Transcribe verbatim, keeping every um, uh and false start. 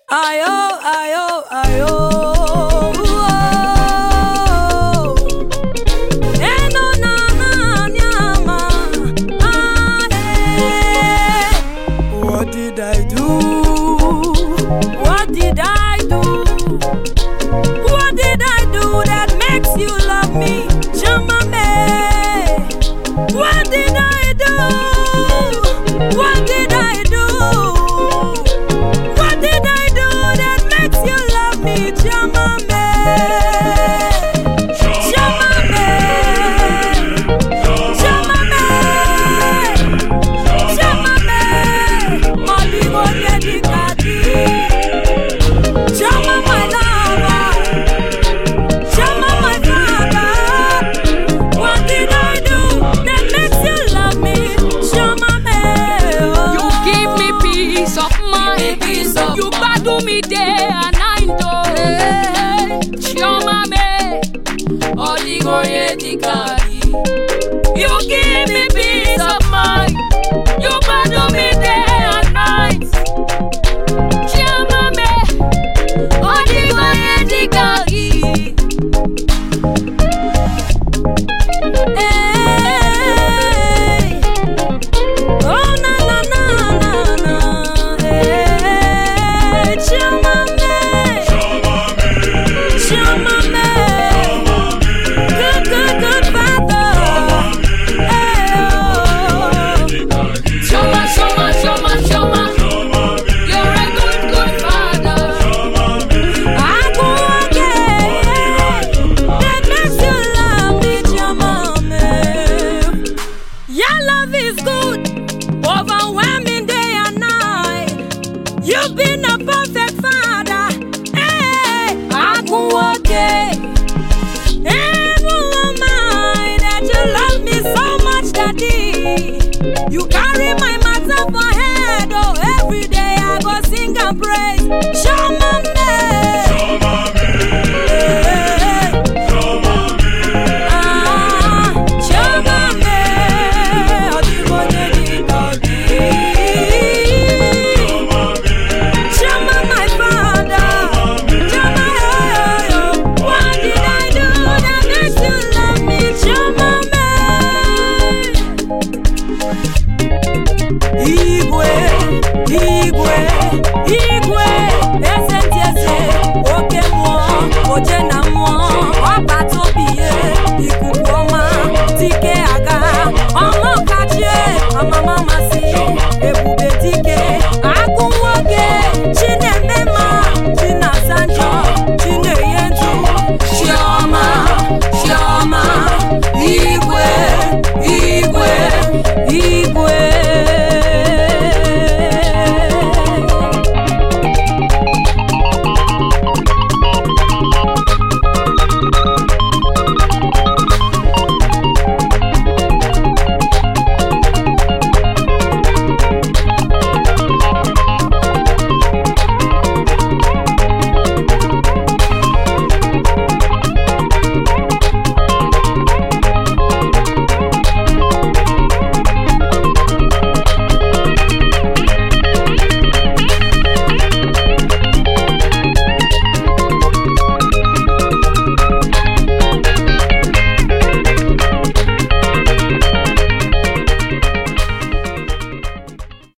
Ayo, ayo, ayo. Eno na na nyama. Ah, eh. What did I do? What did I do? What did I do that makes you love me, Chamame? What did I do? What did I do? What did I do that makes you love me, Chamame? Chamame, Chamame, Chamame, Mali Moli Dikadi, Chama my lover, Chama my father. What did I do that makes you love me, Chamame? You give me peace of mind. Peace of You mind. battle me day and night. Oh, hey. Chamame, Oligoye Dikadi. You give me peace of mind. You battle me day and night. Chamame, Oligoye Dikadi. Hey. Oh na na na na na. Hey. Chamame, Chamame, good good good father. Hey, oh. Shoma, Shoma, Shoma, Shoma. You're a good, good father. I go again. That makes you love me, Chamame. Your love is good, overwhelming day and night. You've been a perfect father. Hey, I go again. And who am I that you love me so much, Daddy? You carry my